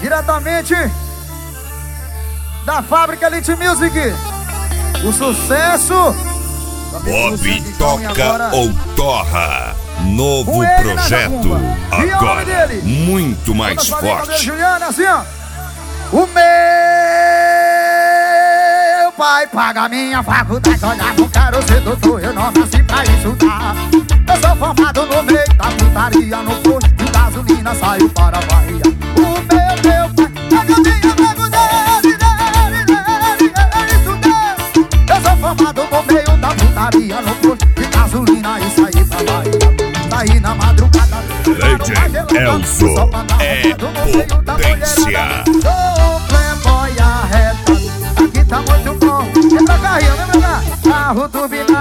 Diretamente da fábrica Elite Music, o sucesso Bob Toca ou Torra. Novo projeto, agora muito mais forte. Juliana, assim, ó. O meu pai paga minha faculdade. Olha, não quero ser doutor, eu não nasci pra estudar. Eu sou formado no meio da putaria, no posto de gasolina, saio para a Bahia. O meu pai paga minha faculdade. Eu sou formado no meio da putaria, no posto de gasolina, e saí pra Bahia. Saí na madrugada. Legend Elzo é potência. Sou playboy arretado, aqui tá muito bom. Vem pra cá, Rio, vem pra cá. Carro turbinado.